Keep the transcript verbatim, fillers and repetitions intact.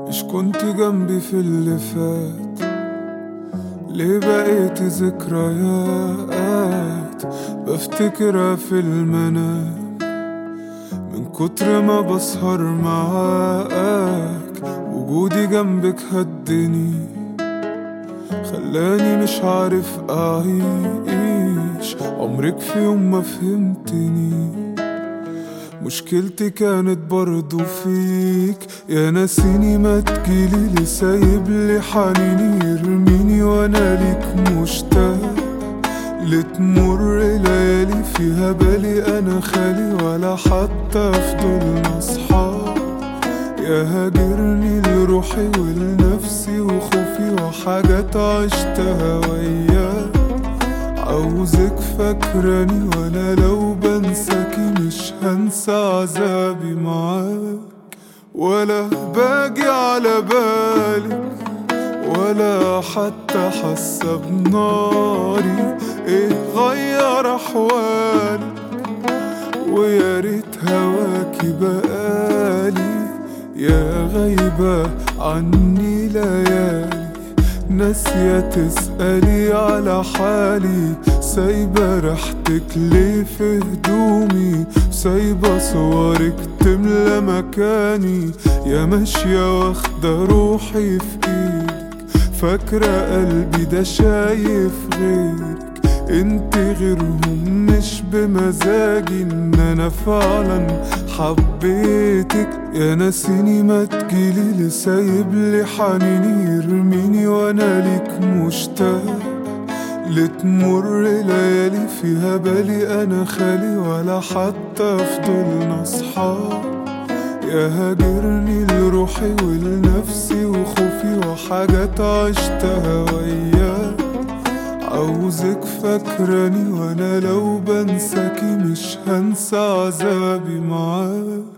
مش كنت جنبي في اللي فات؟ ليه بقيت ذكريات بفتكرها في المنام؟ من كتر ما بسهر معاك وجودي جنبك هدني، خلاني مش عارف أعيش. عمرك في يوم ما فهمتني، مشكلتي كانت برضو فيك. يا ناسيني ما تجيلي لي، سايب لي حنيني يرميني وانا ليك مشتاق. لتمر ليالي فيها بالي انا خالي، ولا حتى فضلنا اصحاب. يا هاجرني لروحي ولنفسي وخوفي وحاجات عشتها وياك. عاوزك فاكراني وانا لو بنساكي مش هنسى عذابي معاك. ولا باجي على بالك ولا حتى حاسة بناري. ايه غير احوالي ويا ريت هواكي بقالي. يا غايبة عني ليالي، ناسية تسألي على حالي. سايبة ريحتك ليه في هدومي، سايبة صورك تملى مكاني. يا ماشية واخدة روحي في ايدك، فاكرة قلبي ده شايف غيرك. انت غيرهم مش بمزاجي، ان انا فعلا حبيتك. يا ناسيني ما تجيلي لي، سايب لي حنيني يرميني وانا ليك مشتاق. لتمر ليالي فيها بالي انا خالي، ولا حتى فضلنا اصحاب. يا هاجرني لروحي ولنفسي وخوفي وحاجات عشتها وياك. عاوزك فاكراني وانا لو بنساكي مش هنسى عذابي معاك.